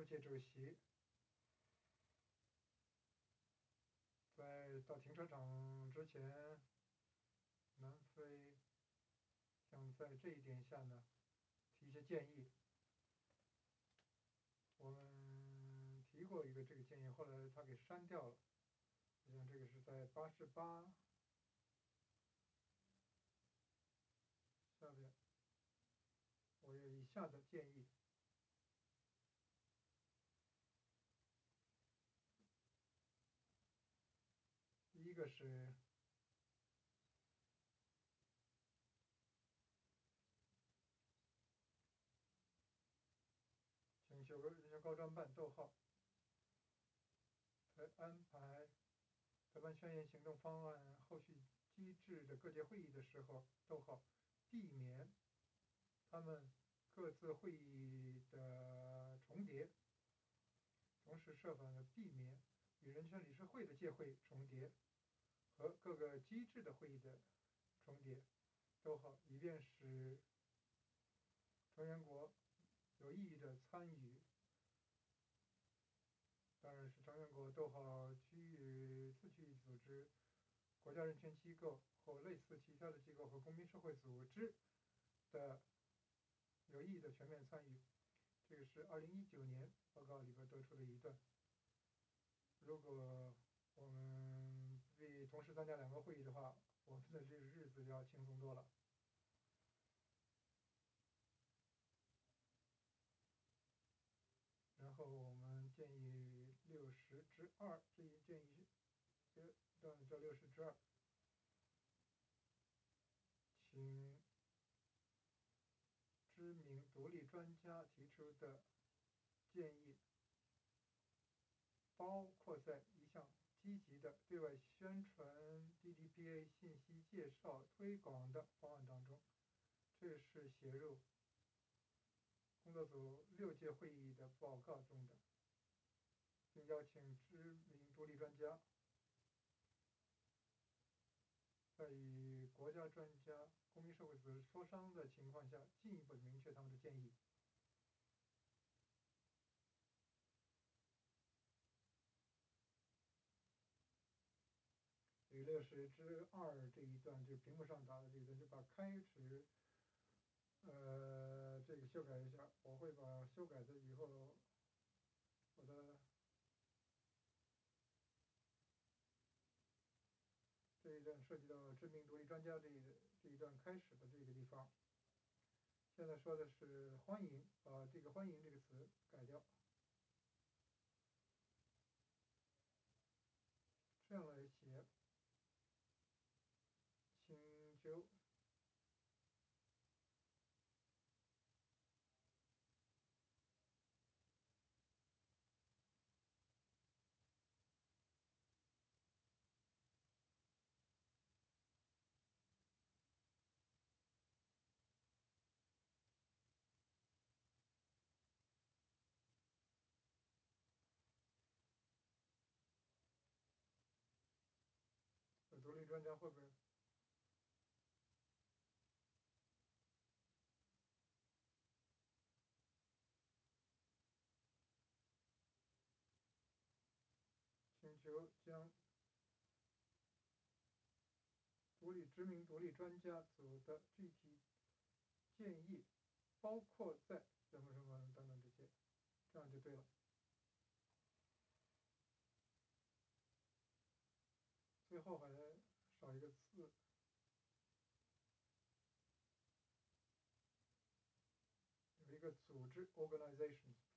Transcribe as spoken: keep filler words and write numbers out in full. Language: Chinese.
十届主席，在到停车场之前，南非想在这一点下呢提一些建议。我们提过一个这个建议，后来他给删掉了。你看这个是在八十八下边，我有以下的建议。第一个是请求人权高专办逗号在安排台湾宣言行动方案后续机制的各界会议的时候，逗号避免他们各自会议的重叠，同时设法的避免与人权理事会的届会重叠和各个机制的会议的重叠，逗号以便使成员国有意义的参与，当然是成员国逗号区域自区域组织、国家人权机构或类似其他的机构和公民社会组织的有意义的全面参与。这个是二零一九年报告里边得出的一段。如果我们必同时参加两个会议的话，我们的这个日子就要轻松多了。然后我们建议六十之二，这一建议是段叫六十之二，请知名独立专家提出的建议，包括在一项积极的对外宣传 D D P A 信息介绍推广的方案当中，这是写入工作组六届会议的报告中的，并邀请知名独立专家在与国家专家、公民社会组织磋商的情况下，进一步明确他们的建议。与六十之二这一段，就屏幕上打的这一段，就把开始，呃，这个修改一下。我会把修改的以后，我的这一段涉及到知名独立专家这一这一段开始的这个地方。现在说的是欢迎，把这个欢迎这个词改掉，这样来写，请求独立专家会不会请求将独立知名独立专家组的具体建议，包括在什么什么等等这些，这样就对了。最后还少一个字，有一个组织 organizations，